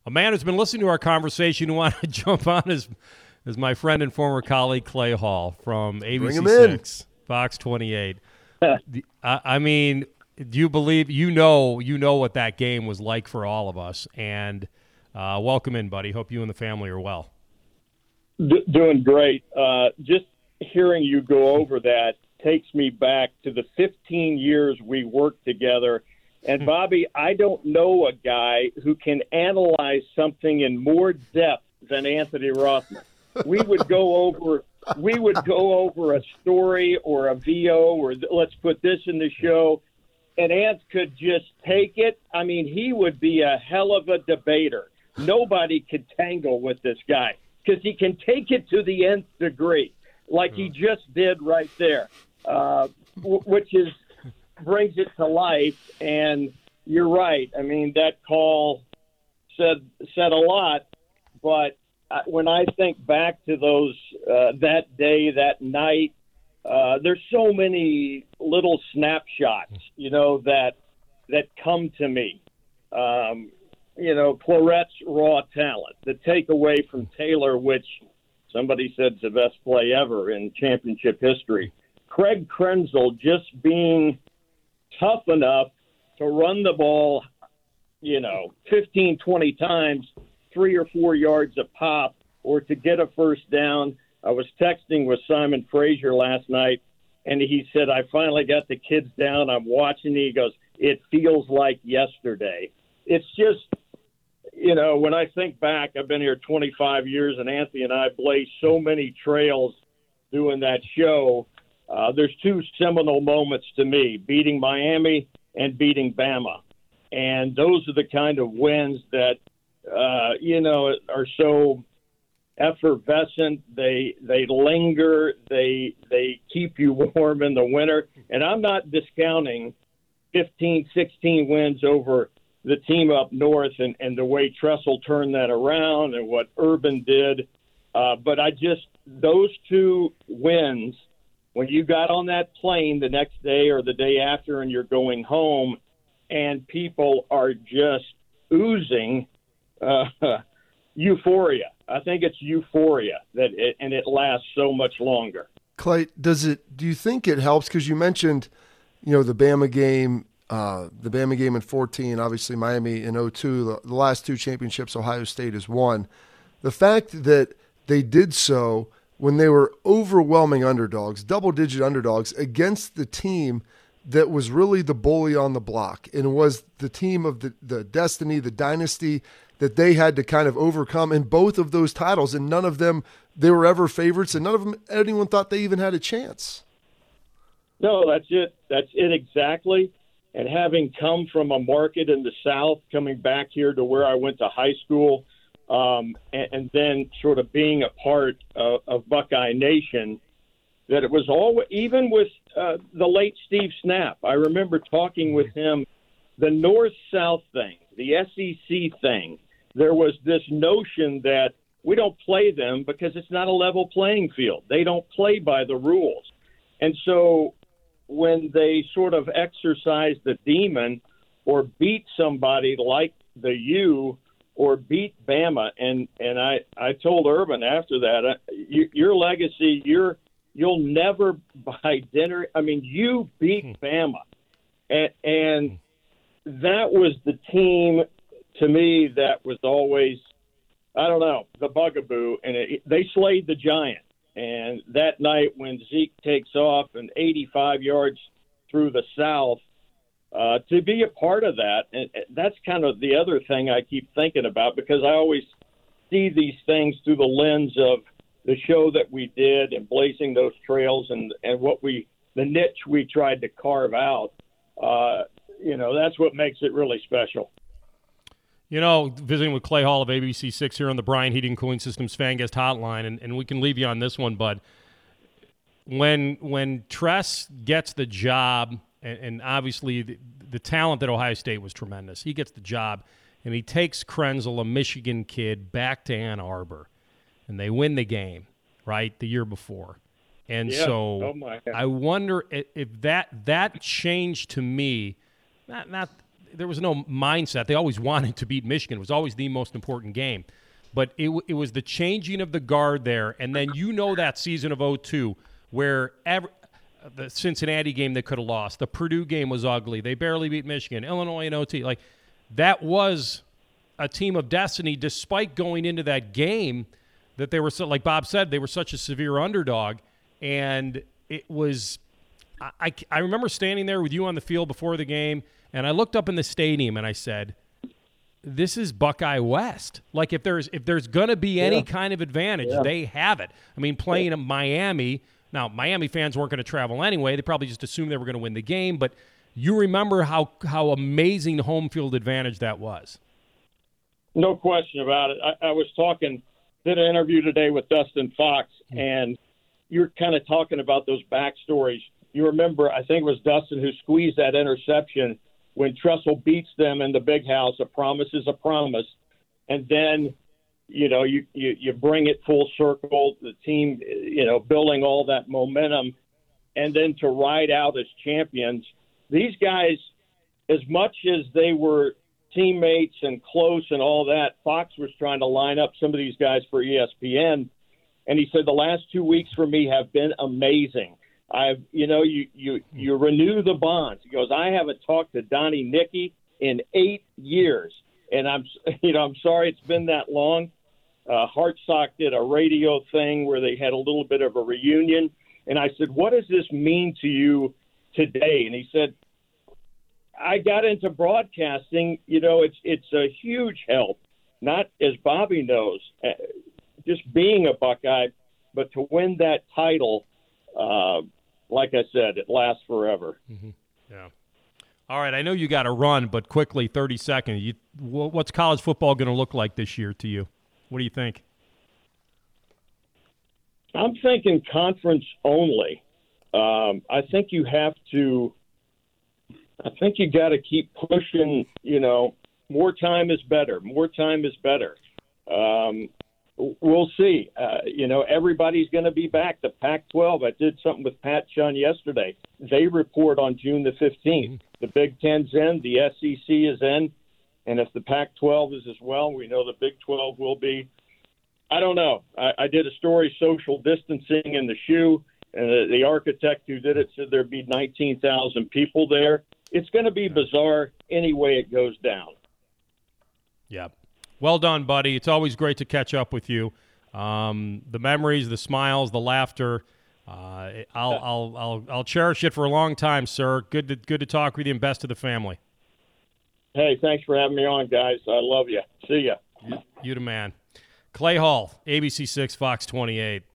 A man who's been listening to our conversation who wanted to jump on is my friend and former colleague Clay Hall from ABC6, Fox 28. I mean, do you believe you know what that game was like for all of us? And welcome in, buddy. Hope you and the family are well. Doing great. Just hearing you go over that takes me back to the 15 years we worked together. And, Bobby, I don't know a guy who can analyze something in more depth than Anthony Rothman. We would go over a story or a VO or let's put this in the show, and Ant could just take it. I mean, he would be a hell of a debater. Nobody could tangle with this guy because he can take it to the nth degree, like he just did right there, which brings it to life. And you're right. I mean, that call said a lot, but when I think back to those that day, that night, there's so many little snapshots, that come to me. Clarette's raw talent, the takeaway from Taylor, which somebody said is the best play ever in championship history. Craig Krenzel just being tough enough to run the ball, 15, 20 times, 3 or 4 yards a pop, or to get a first down. I was texting with Simon Frazier last night, and he said, I finally got the kids down. I'm watching. He goes, it feels like yesterday. It's just, when I think back, I've been here 25 years, and Anthony and I blazed so many trails doing that show. There's two seminal moments to me, beating Miami and beating Bama. And those are the kind of wins that, are so effervescent. They linger. They keep you warm in the winter. And I'm not discounting 15, 16 wins over the team up north and the way Tressel turned that around and what Urban did. But those two wins, when you got on that plane the next day or the day after and you're going home and people are just oozing euphoria. I think it's euphoria and it lasts so much longer. Clay, do you think it helps? Because you mentioned, the Bama game in 14, obviously Miami in 02, the last two championships Ohio State has won. The fact that they did so when they were overwhelming underdogs, double-digit underdogs, against the team that was really the bully on the block and was the team of the destiny, the dynasty that they had to kind of overcome in both of those titles, and none of them, they were ever favorites, and none of them, anyone thought they even had a chance. No, that's it. That's it exactly. And having come from a market in the South, coming back here to where I went to high school, and then sort of being a part of Buckeye Nation, that it was always, even with the late Steve Snap, I remember talking with him, the North-South thing, the SEC thing, there was this notion that we don't play them because it's not a level playing field. They don't play by the rules. And so when they sort of exercise the demon or beat somebody like the U or beat Bama, and I told Urban after that, your legacy, you'll never buy dinner. I mean, you beat Bama. And that was the team, to me, that was always, I don't know, the bugaboo. And they slayed the giant. And that night when Zeke takes off and 85 yards through the South, to be a part of that, and that's kind of the other thing I keep thinking about, because I always see these things through the lens of the show that we did and blazing those trails and what the niche we tried to carve out. That's what makes it really special. Visiting with Clay Hall of ABC6 here on the Brian Heating Cooling Systems Fan Guest Hotline, and we can leave you on this one, but when Tress gets the job, and obviously the talent at Ohio State was tremendous, he gets the job, and he takes Krenzel, a Michigan kid, back to Ann Arbor, and they win the game, right, the year before. And I wonder if that changed to me, not there was no mindset. They always wanted to beat Michigan. It was always the most important game. But it was the changing of the guard there. And then that season of 2002 where the Cincinnati game they could have lost. The Purdue game was ugly. They barely beat Michigan. Illinois in OT. Like, that was a team of destiny despite going into that game that they were, so, like Bob said, they were such a severe underdog. And it was – I remember standing there with you on the field before the game, and I looked up in the stadium and I said – this is Buckeye West. Like, if there's going to be any kind of advantage, they have it. I mean, playing in Miami. Now, Miami fans weren't going to travel anyway. They probably just assumed they were going to win the game. But you remember how amazing home field advantage that was. No question about it. I did an interview today with Dustin Fox, and you're kind of talking about those backstories. You remember, I think it was Dustin who squeezed that interception when Tressel beats them in the Big House. A promise is a promise. And then, you bring it full circle, the team, building all that momentum, and then to ride out as champions. These guys, as much as they were teammates and close and all that, Fox was trying to line up some of these guys for ESPN. And he said, the last 2 weeks for me have been amazing. You renew the bonds. He goes, I haven't talked to Donnie Nicky in 8 years, and I'm sorry it's been that long. Hartsock did a radio thing where they had a little bit of a reunion, and I said, what does this mean to you today? And he said, I got into broadcasting. It's a huge help, not as Bobby knows, just being a Buckeye, but to win that title. Like I said, it lasts forever. Mm-hmm. Yeah. All right, I know you got to run, but quickly, 30 seconds. What's college football going to look like this year to you? What do you think? I'm thinking conference only. I think you got to keep pushing, more time is better. More time is better. We'll see. Everybody's going to be back. The Pac-12, I did something with Pat Chun yesterday. They report on June the 15th. The Big Ten's in, the SEC is in, and if the Pac-12 is as well, we know the Big 12 will be. I don't know. I did a story, social distancing in the shoe, and the architect who did it said there'd be 19,000 people there. It's going to be bizarre any way it goes down. Yeah. Well done, buddy. It's always great to catch up with you. The memories, the smiles, the laughter. I'll cherish it for a long time, sir. Good to talk with you, and best to the family. Hey, thanks for having me on, guys. I love you. See ya. You the man. Clay Hall, ABC 6, Fox 28.